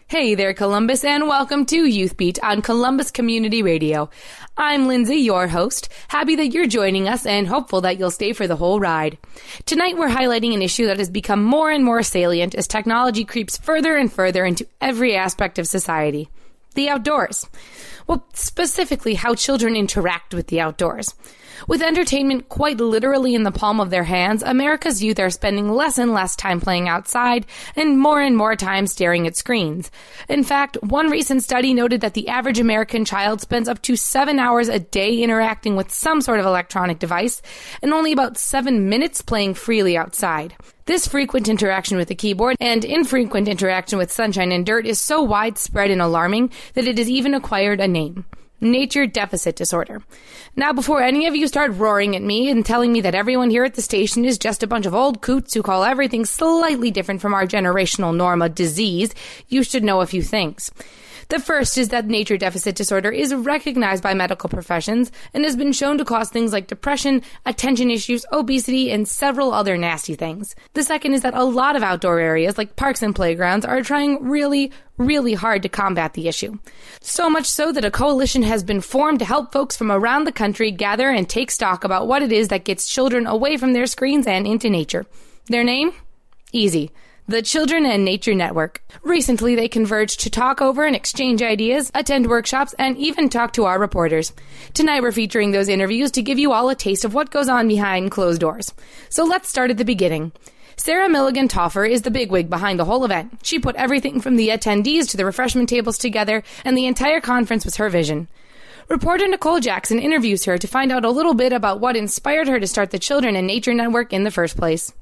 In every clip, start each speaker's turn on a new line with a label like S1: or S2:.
S1: Hey there, Columbus, and welcome to Youth Beat on Columbus Community Radio. I'm Lindsay, your host. Happy that you're joining us and hopeful that you'll stay for the whole ride. Tonight, we're highlighting an issue that has become more and more salient as technology creeps further and further into every aspect of society. The outdoors. Well, specifically how children interact with the outdoors. With entertainment quite literally in the palm of their hands, America's youth are spending less and less time playing outside and more time staring at screens. In fact, one recent study noted that the average American child spends up to 7 hours a day interacting with some sort of electronic device and only about 7 minutes playing freely outside. This frequent interaction with the keyboard and infrequent interaction with sunshine and dirt is so widespread and alarming that it has even acquired a name. Nature Deficit Disorder. Now, before any of you start roaring at me and telling me that everyone here at the station is just a bunch of old coots who call everything slightly different from our generational norm a disease, you should know a few things. The first is that nature deficit disorder is recognized by medical professions and has been shown to cause things like depression, attention issues, obesity, and several other nasty things. The second is that a lot of outdoor areas, like parks and playgrounds, are trying really hard to combat the issue. So much so that a coalition has been formed to help folks from around the country gather and take stock about what it is that gets children away from their screens and into nature. Their name? Easy. The Children and Nature Network. Recently, they converged to talk over and exchange ideas, attend workshops, and even talk to our reporters. Tonight, we're featuring those interviews to give you all a taste of what goes on behind closed doors. So let's start at the beginning. Sarah Milligan Toffer is the bigwig behind the whole event. She put everything from the attendees to the refreshment tables together, and the entire conference was her vision. Reporter Nicole Jackson interviews her to find out a little bit about what inspired her to start the Children and Nature Network in the first place.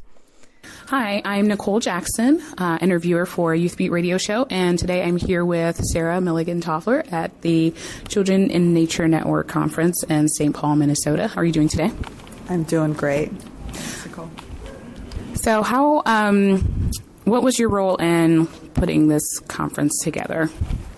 S2: Hi, I'm Nicole Jackson, interviewer for Youth Beat Radio Show, and today I'm here with Sarah Milligan Toffler at the Children in Nature Network Conference in St. Paul, Minnesota. How are you doing today?
S3: I'm doing great. Thanks, Nicole.
S2: So what was your role in putting this conference together?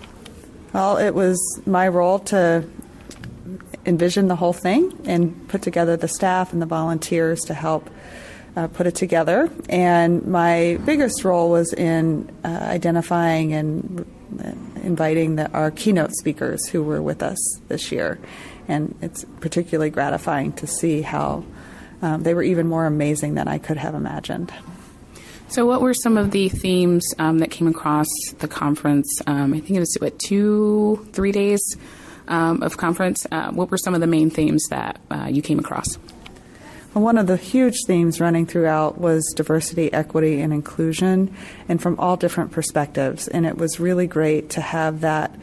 S3: Well, it was my role to envision the whole thing and put together the staff and the volunteers to help put it together, and my biggest role was in identifying and inviting our keynote speakers who were with us this year, and it's particularly gratifying to see how they were even more amazing than I could have imagined.
S2: So what were some of the themes that came across the conference? I think it was, 2-3 days of conference. What were some of the main themes that you came across?
S3: Well, one of the huge themes running throughout was diversity, equity, and inclusion, and from all different perspectives. And it was really great to have that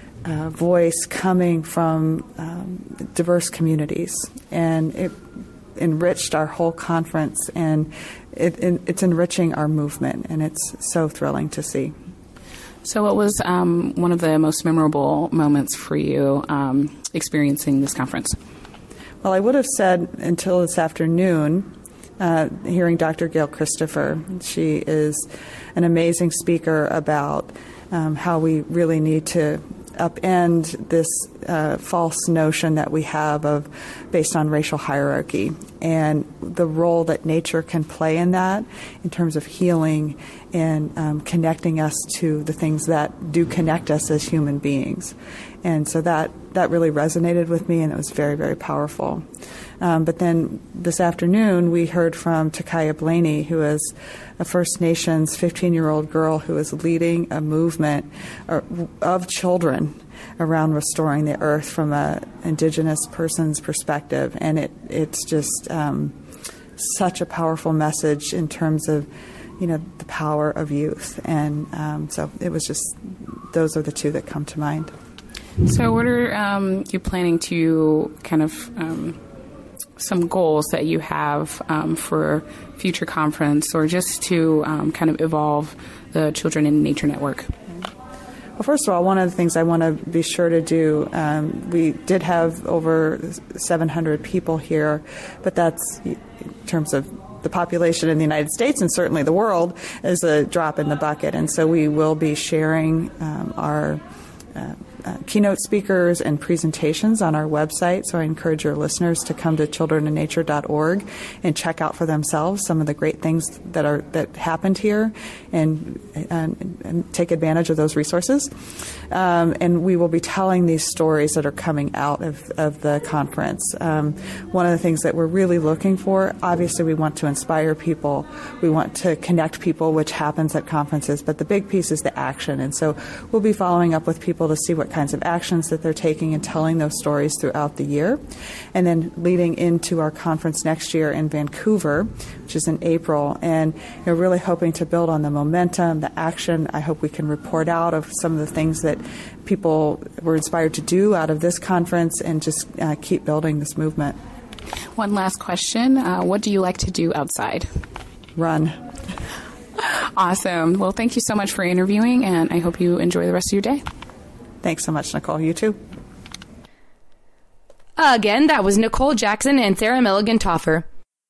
S3: voice coming from diverse communities. And it enriched our whole conference, and it's enriching our movement, and it's so thrilling to see.
S2: So what was one of the most memorable moments for you experiencing this conference?
S3: Well, I would have said until this afternoon, hearing Dr. Gail Christopher. She is an amazing speaker about how we really need to upend this false notion that we have based on racial hierarchy, and the role that nature can play in that in terms of healing and connecting us to the things that do connect us as human beings. And so that really resonated with me, and it was very, very powerful. But then this afternoon, we heard from Takaya Blaney, who is a First Nations 15-year-old girl who is leading a movement of children around restoring the earth from an Indigenous person's perspective. And it's just such a powerful message in terms of, the power of youth. And so it was just, those are the two that come to mind.
S2: So what are you planning to kind of some goals that you have for future conference, or just to kind of evolve the Children in Nature Network?
S3: Well, first of all, one of the things I want to be sure to do, we did have over 700 people here, but that's in terms of the population in the United States and certainly the world is a drop in the bucket. And so we will be sharing our keynote speakers and presentations on our website. So I encourage your listeners to come to childrenandnature.org and check out for themselves some of the great things that happened here and take advantage of those resources. And we will be telling these stories that are coming out of the conference. One of the things that we're really looking for, obviously we want to inspire people. We want to connect people, which happens at conferences, but the big piece is the action. And so we'll be following up with people to see what kinds of actions that they're taking and telling those stories throughout the year. And then leading into our conference next year in Vancouver, which is in April, and really hoping to build on the momentum, the action. I hope we can report out of some of the things that people were inspired to do out of this conference and just keep building this movement.
S2: One last question. What do you like to do outside?
S3: Run.
S2: Awesome. Well, thank you so much for interviewing, and I hope you enjoy the rest of your day.
S3: Thanks so much, Nicole. You too.
S1: Again, that was Nicole Jackson and Sarah Milligan Toffer.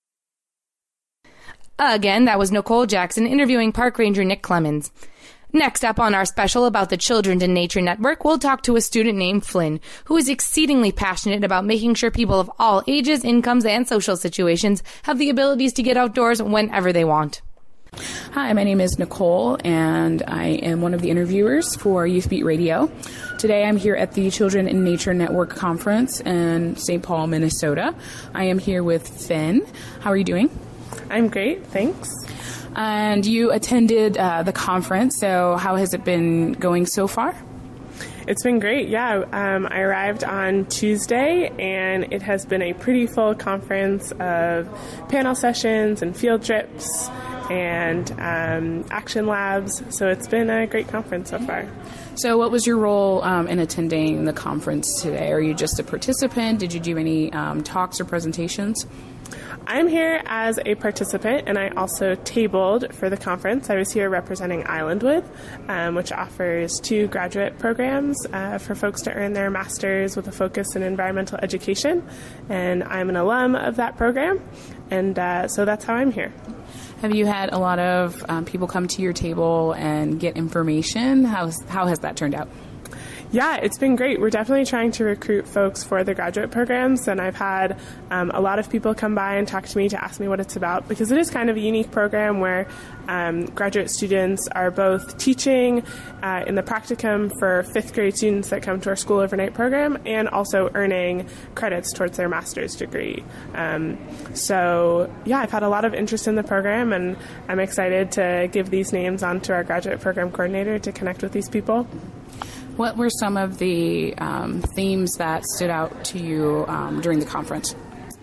S1: Again, that was Nicole Jackson interviewing Park Ranger Nick Clemens. Next up on our special about the Children in Nature Network, we'll talk to a student named Flynn, who is exceedingly passionate about making sure people of all ages, incomes, and social situations have the abilities to get outdoors whenever they want.
S2: Hi, my name is Nicole, and I am one of the interviewers for Youth Beat Radio. Today I'm here at the Children in Nature Network Conference in St. Paul, Minnesota. I am here with Finn. How are you doing?
S4: I'm great, thanks.
S2: And you attended the conference, so how has it been going so far?
S4: It's been great, yeah. I arrived on Tuesday, and it has been a pretty full conference of panel sessions and field trips and action labs, so it's been a great conference so far.
S2: So what was your role in attending the conference today? Are you just a participant? Did you do any talks or presentations?
S4: I'm here as a participant, and I also tabled for the conference. I was here representing Islandwood, which offers 2 graduate programs for folks to earn their master's with a focus in environmental education, and I'm an alum of that program, and so that's how I'm here.
S2: Have you had a lot of people come to your table and get information? How has that turned out?
S4: Yeah, it's been great. We're definitely trying to recruit folks for the graduate programs, and I've had a lot of people come by and talk to me to ask me what it's about, because it is kind of a unique program where graduate students are both teaching in the practicum for 5th grade students that come to our school overnight program and also earning credits towards their master's degree. So, yeah, I've had a lot of interest in the program, and I'm excited to give these names on to our graduate program coordinator to connect with these people.
S2: What were some of the themes that stood out to you during the conference?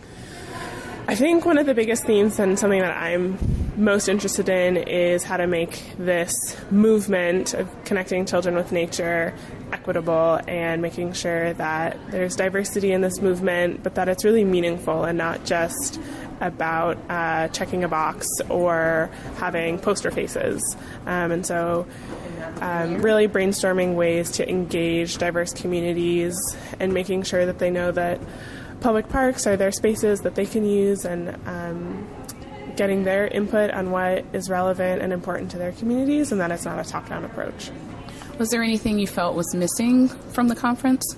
S4: I think one of the biggest themes and something that I'm most interested in is how to make this movement of connecting children with nature equitable and making sure that there's diversity in this movement, but that it's really meaningful and not just about checking a box or having poster faces. And so really brainstorming ways to engage diverse communities and making sure that they know that public parks are their spaces that they can use, and getting their input on what is relevant and important to their communities, and that it's not a top-down approach.
S2: Was there anything you felt was missing from the conference?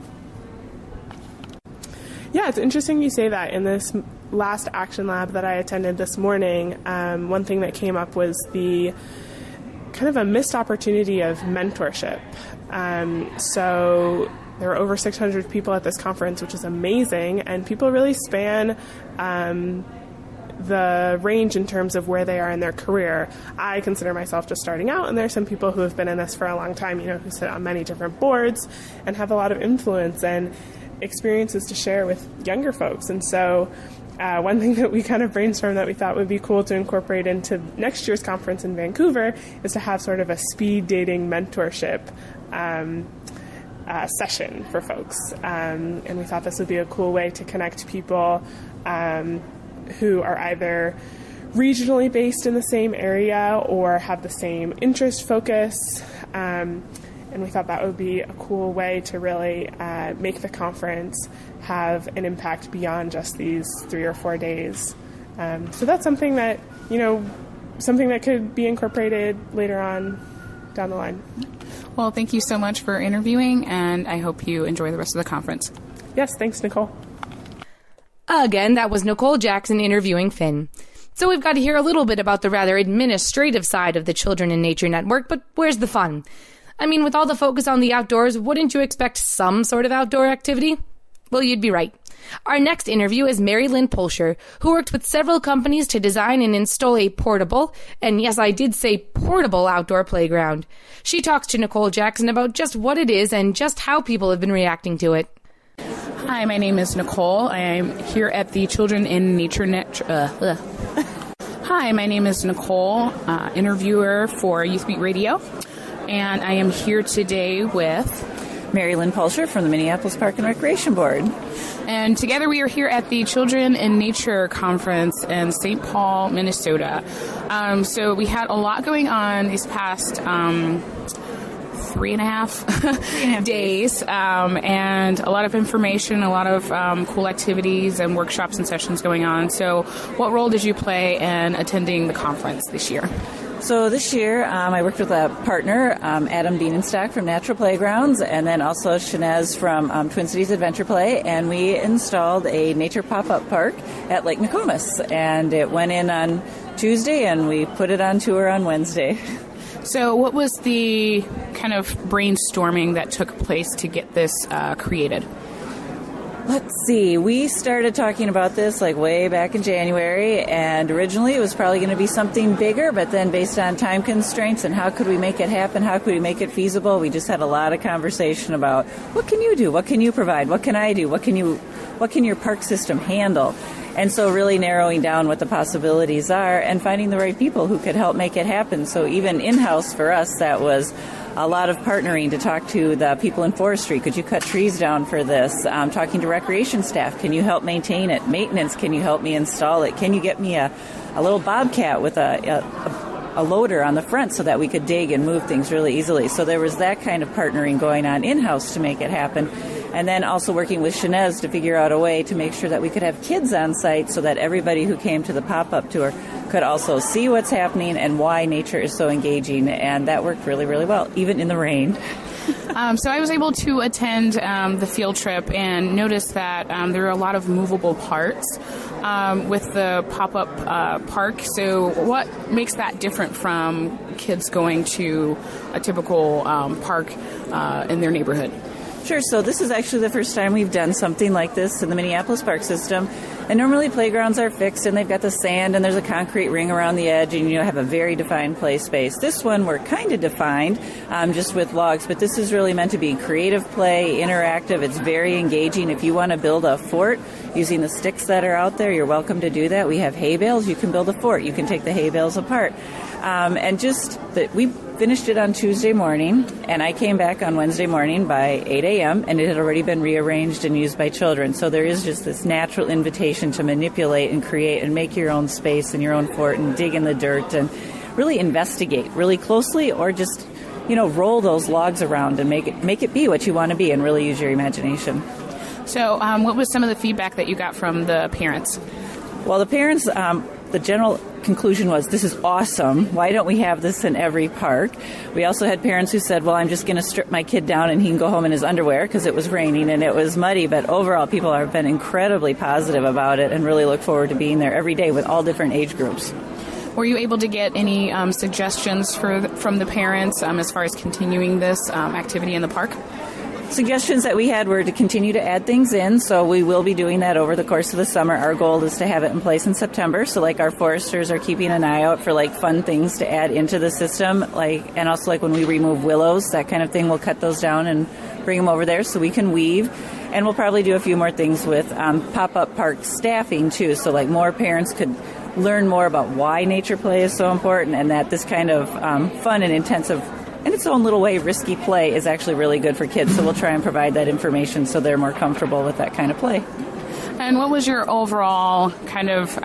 S4: Yeah, it's interesting you say that. In this last action lab that I attended this morning, one thing that came up was the kind of a missed opportunity of mentorship. So there were over 600 people at this conference, which is amazing, and people really span the range in terms of where they are in their career. I consider myself just starting out, and there are some people who have been in this for a long time, who sit on many different boards and have a lot of influence and experiences to share with younger folks. And so one thing that we kind of brainstormed that we thought would be cool to incorporate into next year's conference in Vancouver is to have sort of a speed dating mentorship session for folks. And we thought this would be a cool way to connect people who are either regionally based in the same area or have the same interest focus. And we thought that would be a cool way to really make the conference have an impact beyond just these 3 or 4 days. So that's something that, something that could be incorporated later on down the line.
S2: Well, thank you so much for interviewing, and I hope you enjoy the rest of the conference.
S4: Yes, thanks, Nicole.
S1: Again, that was Nicole Jackson interviewing Finn. So we've got to hear a little bit about the rather administrative side of the Children in Nature Network, but where's the fun? I mean, with all the focus on the outdoors, wouldn't you expect some sort of outdoor activity? Well, you'd be right. Our next interview is Mary Lynn Pulsher, who worked with several companies to design and install a portable, and yes, I did say portable outdoor playground. She talks to Nicole Jackson about just what it is and just how people have been reacting to it.
S2: Hi, my name is Nicole. I am here at the Children in Nature Hi, my name is Nicole, interviewer for Youth Beat Radio, and I am here today with
S5: Mary Lynn Pulsher from the Minneapolis Park and Recreation Board.
S2: And together we are here at the Children in Nature Conference in St. Paul, Minnesota. So we had a lot going on these past 3.5 days, and a lot of information, a lot of cool activities and workshops and sessions going on. So what role did you play in attending the conference this year?
S5: So this year, I worked with a partner, Adam Bienenstock from Natural Playgrounds, and then also Shanez from Twin Cities Adventure Play, and we installed a nature pop-up park at Lake Nokomis, and it went in on Tuesday, and we put it on tour on Wednesday.
S2: So what was the kind of brainstorming that took place to get this created?
S5: Let's see. We started talking about this like way back in January, and originally it was probably going to be something bigger, but then based on time constraints and how could we make it happen, how could we make it feasible, we just had a lot of conversation about what can you do, what can you provide, what can I do, what can your park system handle? And so really narrowing down what the possibilities are and finding the right people who could help make it happen. So even in-house for us, that was a lot of partnering to talk to the people in forestry. Could you cut trees down for this? Talking to recreation staff. Can you help maintain it? Maintenance, can you help me install it? Can you get me a little bobcat with a loader on the front so that we could dig and move things really easily? So there was that kind of partnering going on in-house to make it happen. And then also working with Shanez to figure out a way to make sure that we could have kids on site so that everybody who came to the pop-up tour could also see what's happening and why nature is so engaging. And that worked really, really well, even in the rain.
S2: So I was able to attend the field trip and notice that there are a lot of movable parts with the pop-up park. So what makes that different from kids going to a typical park in their neighborhood?
S5: Sure. So this is actually the first time we've done something like this in the Minneapolis park system. And normally playgrounds are fixed and they've got the sand and there's a concrete ring around the edge and you have a very defined play space. This one we're kind of defined just with logs, but this is really meant to be creative play, interactive. It's very engaging. If you want to build a fort using the sticks that are out there, you're welcome to do that. We have hay bales. You can build a fort. You can take the hay bales apart. And just that we finished it on Tuesday morning, and I came back on Wednesday morning by 8 a.m., and it had already been rearranged and used by children. So there is just this natural invitation to manipulate and create and make your own space and your own fort and dig in the dirt and really investigate really closely, or just, roll those logs around and make it be what you want to be and really use your imagination.
S2: So what was some of the feedback that you got from the parents?
S5: Well, the parents, the general conclusion was, this is awesome. Why don't we have this in every park? We also had parents who said, well, I'm just going to strip my kid down and he can go home in his underwear because it was raining and it was muddy. But overall, people have been incredibly positive about it and really look forward to being there every day with all different age groups.
S2: Were you able to get any suggestions from the parents as far as continuing this activity in the park?
S5: Suggestions that we had were to continue to add things in, so we will be doing that over the course of the summer. Our goal is to have it in place in September, so our foresters are keeping an eye out for fun things to add into the system, and also when we remove willows, that kind of thing, we'll cut those down and bring them over there so we can weave. And we'll probably do a few more things with pop-up park staffing too, so more parents could learn more about why nature play is so important, and that this kind of fun and intensive, in its own little way, risky play is actually really good for kids. So we'll try and provide that information so they're more comfortable with that kind of play.
S2: And what was your overall kind of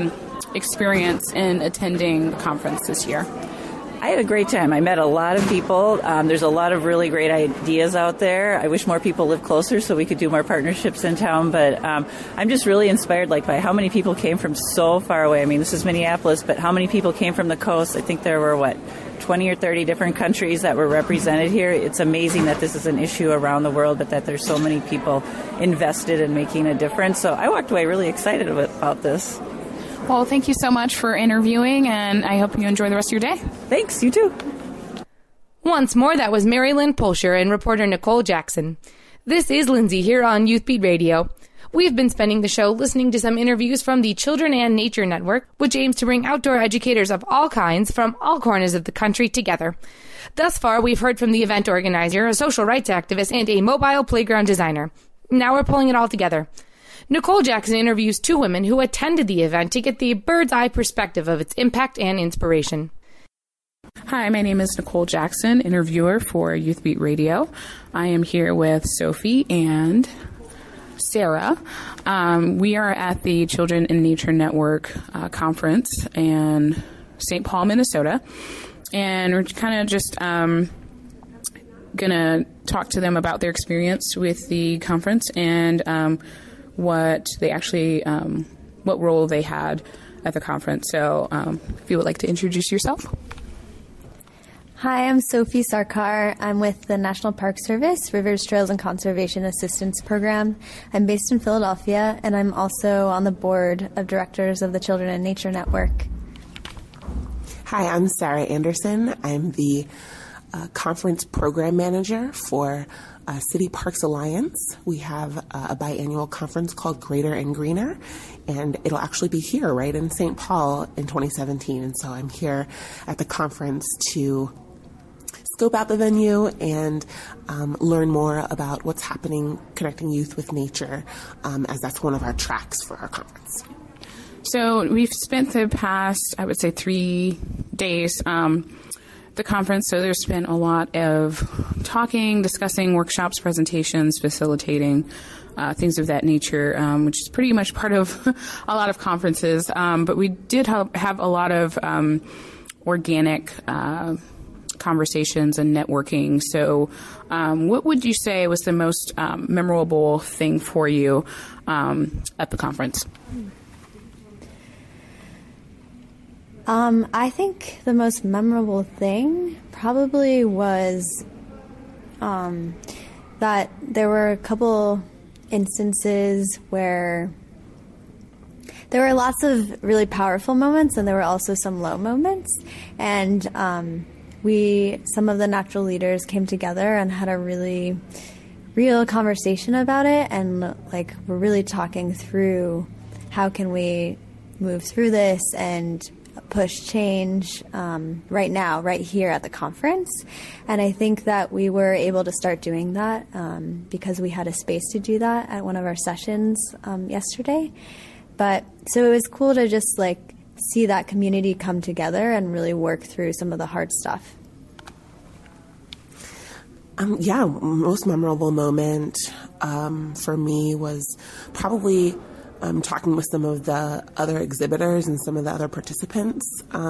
S2: experience in attending the conference this year?
S5: I had a great time. I met a lot of people. There's a lot of really great ideas out there. I wish more people lived closer so we could do more partnerships in town. But I'm just really inspired by how many people came from so far away. I mean, this is Minneapolis, but how many people came from the coast? I think there were, 20 or 30 different countries that were represented here. It's amazing that this is an issue around the world, but that there's so many people invested in making a difference. So I walked away really excited about this.
S2: Well, thank you so much for interviewing, and I hope you enjoy the rest of your day.
S5: Thanks, you too.
S1: Once more, that was Mary Lynn Pulsher and reporter Nicole Jackson. This is Lindsay here on Youth Beat Radio. We've been spending the show listening to some interviews from the Children and Nature Network, which aims to bring outdoor educators of all kinds from all corners of the country together. Thus far, we've heard from the event organizer, a social rights activist, and a mobile playground designer. Now we're pulling it all together. Nicole Jackson interviews two women who attended the event to get the bird's eye perspective of its impact and inspiration.
S2: Hi, my name is Nicole Jackson, interviewer for Youth Beat Radio. I am here with Sophie and Sarah. We are at the Children and Nature Network conference in St. Paul, Minnesota, and we're kind of just going to talk to them about their experience with the conference and what they actually, what role they had at the conference. So if you would like to introduce yourself.
S6: Hi, I'm Sophie Sarkar. I'm with the National Park Service Rivers, Trails, and Conservation Assistance Program. I'm based in Philadelphia, and I'm also on the board of directors of the Children and Nature Network.
S7: Hi, I'm Sarah Anderson. I'm the conference program manager for City Parks Alliance. We have a biannual conference called Greater and Greener, and it'll actually be here right in St. Paul in 2017. And so I'm here at the conference to scope out the venue and learn more about what's happening connecting youth with nature, as that's one of our tracks for our conference.
S2: So we've spent the past, I would say, 3 days the conference, so there's been a lot of talking, discussing, workshops, presentations, facilitating, things of that nature, which is pretty much part of a lot of conferences. But we did have a lot of organic conversations and networking. So what would you say was the most memorable thing for you at the conference?
S6: I think the most memorable thing probably was that there were a couple instances where there were lots of really powerful moments and there were also some low moments. And some of the natural leaders came together and had a really real conversation about it. And we're really talking through how can we move through this and push change right now, right here at the conference. And I think that we were able to start doing that because we had a space to do that at one of our sessions yesterday. But so it was cool to just see that community come together and really work through some of the hard stuff.
S7: Most memorable moment for me was probably talking with some of the other exhibitors and some of the other participants.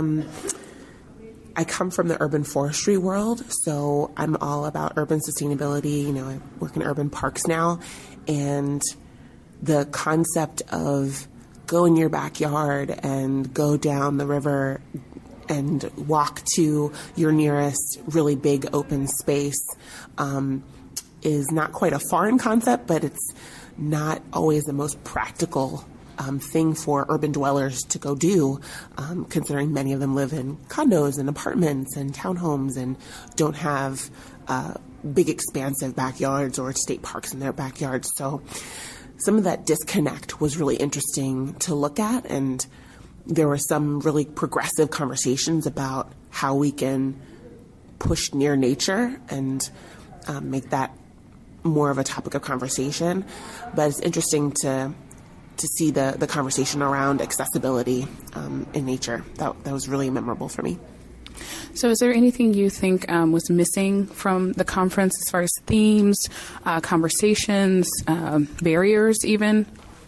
S7: I come from the urban forestry world, so I'm all about urban sustainability. I work in urban parks now, and the concept of go in your backyard and go down the river and walk to your nearest really big open space is not quite a foreign concept, but it's not always the most practical thing for urban dwellers to go do, considering many of them live in condos and apartments and townhomes and don't have big expansive backyards or state parks in their backyards. So some of that disconnect was really interesting to look at, and there were some really progressive conversations about how we can push near nature and make that more of a topic of conversation. But it's interesting to see the conversation around accessibility in nature. That was really memorable for me.
S2: So is there anything you think was missing from the conference as far as themes, conversations, barriers even?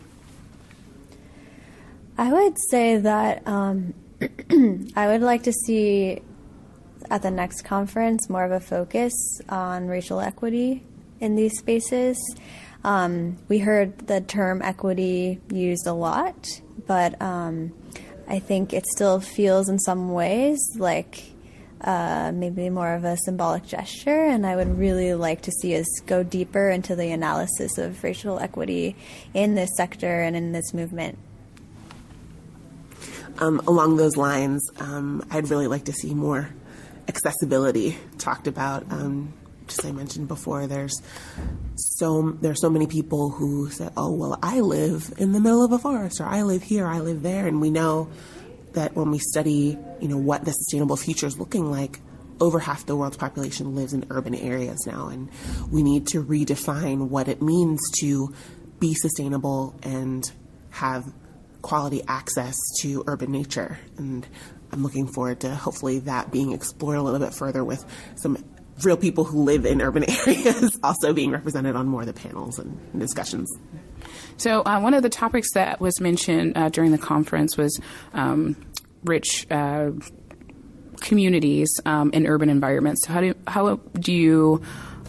S6: I would say that I would like to see at the next conference more of a focus on racial equity in these spaces. We heard the term equity used a lot, but I think it still feels in some ways like maybe more of a symbolic gesture, and I would really like to see us go deeper into the analysis of racial equity in this sector and in this movement.
S7: Along those lines, I'd really like to see more accessibility talked about. Just as I mentioned before, there's so many people who say, "Oh, well, I live in the middle of a forest," or "I live here, I live there," and we know that when we study, what the sustainable future is looking like, over half the world's population lives in urban areas now, and we need to redefine what it means to be sustainable and have quality access to urban nature. And I'm looking forward to hopefully that being explored a little bit further with some real people who live in urban areas also being represented on more of the panels and discussions.
S2: So one of the topics that was mentioned during the conference was rich communities in urban environments. So how do you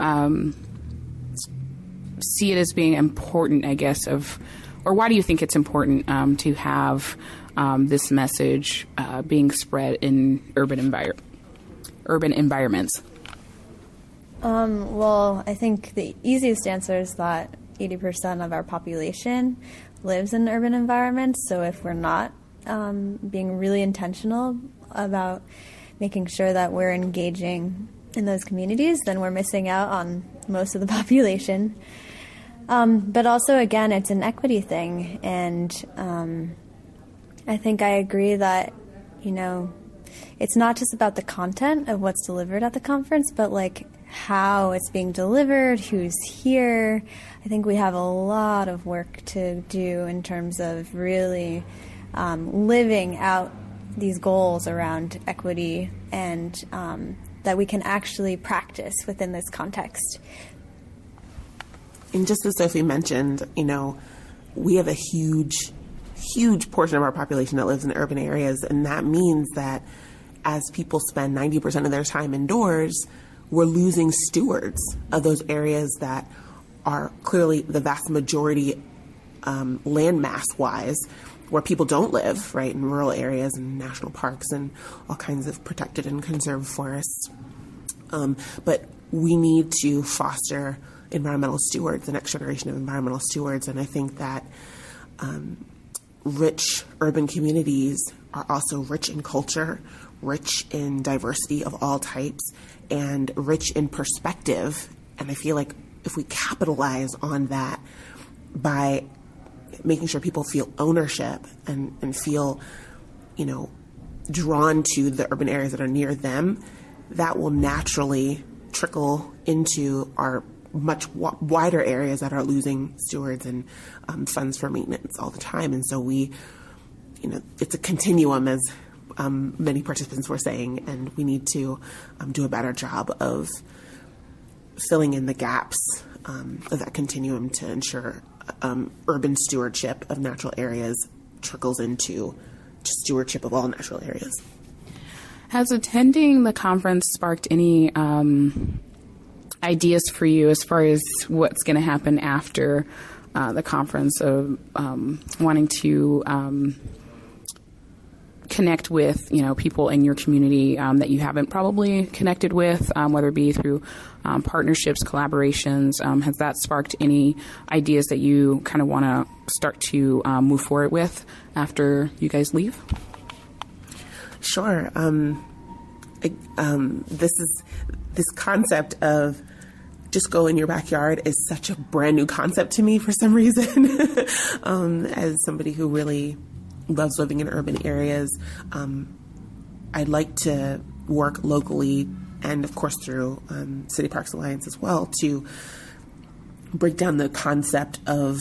S2: see it as being important, I guess, or why do you think it's important to have this message being spread in urban environments?
S6: Well, I think the easiest answer is that 80% of our population lives in urban environments. So if we're not being really intentional about making sure that we're engaging in those communities, then we're missing out on most of the population. But also, again, it's an equity thing. And I think I agree that, it's not just about the content of what's delivered at the conference, but like how it's being delivered, who's here. I think we have a lot of work to do in terms of really living out these goals around equity and that we can actually practice within this context.
S7: And just as Sophie mentioned, we have a huge portion of our population that lives in urban areas, and that means that as people spend 90% of their time indoors, we're losing stewards of those areas that are clearly the vast majority landmass-wise where people don't live, right, in rural areas and national parks and all kinds of protected and conserved forests. But we need to foster environmental stewards, the next generation of environmental stewards, and I think that rich urban communities are also rich in culture, rich in diversity of all types, and rich in perspective. And I feel like if we capitalize on that by making sure people feel ownership and feel, drawn to the urban areas that are near them, that will naturally trickle into our much wider areas that are losing stewards and funds for maintenance all the time. And so it's a continuum, as many participants were saying, and we need to do a better job of filling in the gaps of that continuum to ensure urban stewardship of natural areas trickles into stewardship of all natural areas.
S2: Has attending the conference sparked any ideas for you as far as what's going to happen after the conference, of wanting to connect with people in your community that you haven't probably connected with, whether it be through partnerships, collaborations? Has that sparked any ideas that you kind of want to start to move forward with after you guys leave?
S7: Sure. This concept of just go in your backyard is such a brand new concept to me for some reason. As somebody who really loves living in urban areas, I'd like to work locally and, of course, through City Parks Alliance as well to break down the concept of,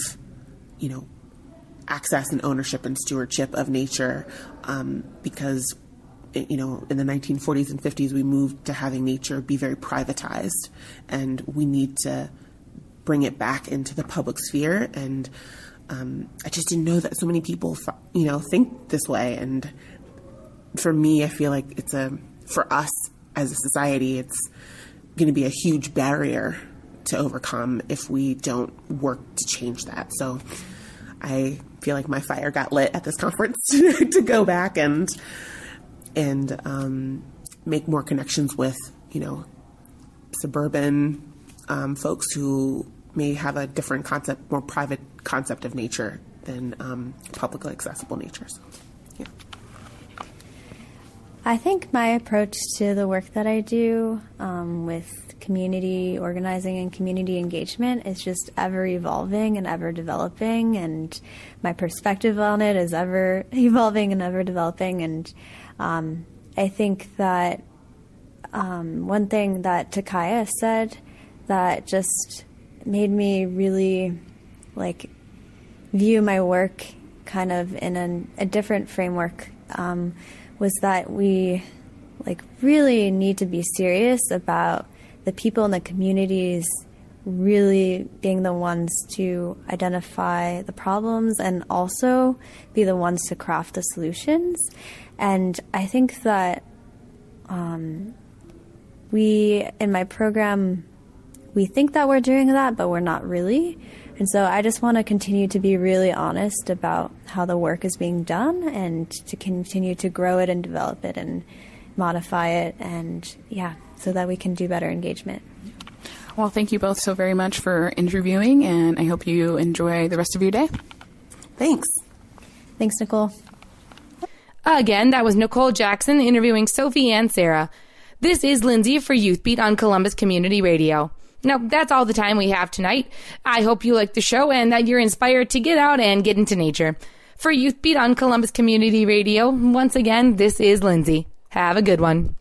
S7: access and ownership and stewardship of nature, because in the 1940s and 50s, we moved to having nature be very privatized, and we need to bring it back into the public sphere. And I just didn't know that so many people, think this way. And for me, I feel like for us as a society, it's going to be a huge barrier to overcome if we don't work to change that. So I feel like my fire got lit at this conference to go back and make more connections with, suburban folks who may have a different concept, more private concept of nature than publicly accessible nature. So, yeah.
S6: I think my approach to the work that I do with community organizing and community engagement is just ever evolving and ever developing, and my perspective on it is ever evolving and ever developing. And I think that one thing that Takaya said that just made me really view my work kind of in a different framework was that we really need to be serious about the people in the communities really being the ones to identify the problems and also be the ones to craft the solutions. And I think that we, in my program, we think that we're doing that, but we're not really. And so I just want to continue to be really honest about how the work is being done and to continue to grow it and develop it and modify it, and so that we can do better engagement.
S2: Well, thank you both so very much for interviewing, and I hope you enjoy the rest of your day.
S7: Thanks.
S6: Thanks, Nicole.
S1: Again, that was Nicole Jackson interviewing Sophie and Sarah. This is Lindsay for Youth Beat on Columbus Community Radio. Now, that's all the time we have tonight. I hope you liked the show and that you're inspired to get out and get into nature. For Youth Beat on Columbus Community Radio, once again, this is Lindsay. Have a good one.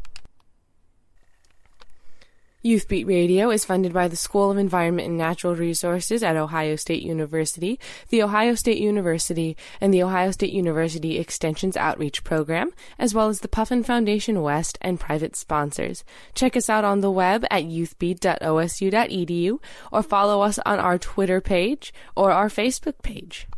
S1: Youth Beat Radio is funded by the School of Environment and Natural Resources at Ohio State University, the Ohio State University, and the Ohio State University Extension's Outreach Program, as well as the Puffin Foundation West and private sponsors. Check us out on the web at youthbeat.osu.edu or follow us on our Twitter page or our Facebook page.